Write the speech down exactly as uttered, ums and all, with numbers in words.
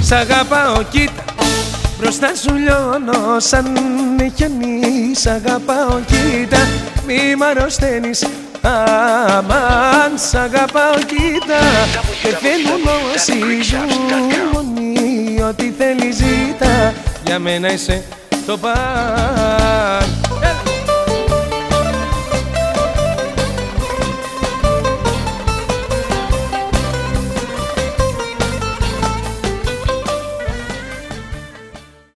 Σ' αγαπάω κοίτα, μπροστά σου λιώνω σαν χιόνι. Σ' αγαπάω κοίτα, μη μ' αρρωσταίνεις αμάν. Σ' αγαπάω κοίτα, πεθαίνουν όσοι ζουν. Ό,τι θέλεις ζήτα, για μένα είσαι το παν.